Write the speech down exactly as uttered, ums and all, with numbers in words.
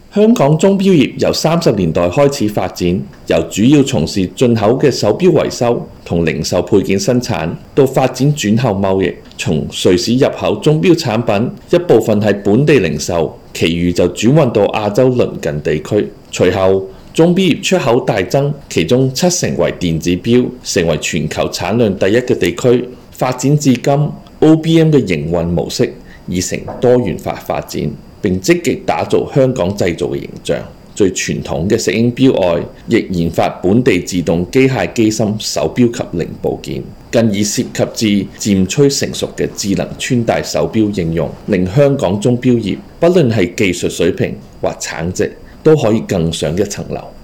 香港鐘錶業由三十年代開始發展，由主要從事進口嘅手錶維修同零售配件生產，到發展轉口貿易，從瑞士入口鐘錶產品一部分係本地零售，其餘就轉運到亞洲鄰近地區。隨後鐘錶業出口大增，其中七成為電子錶，成為全球產量第一嘅地區。發展至今 ，O B M 嘅營運模式已成多元化發展，並積極打造香港製造嘅形象。最傳統嘅石英錶外，亦研發本地自動機械機芯手錶及零部件，更已涉及至漸趨成熟嘅智能穿戴手錶應用，令香港鐘錶業不論係技術水平或產值，都可以更上一層樓。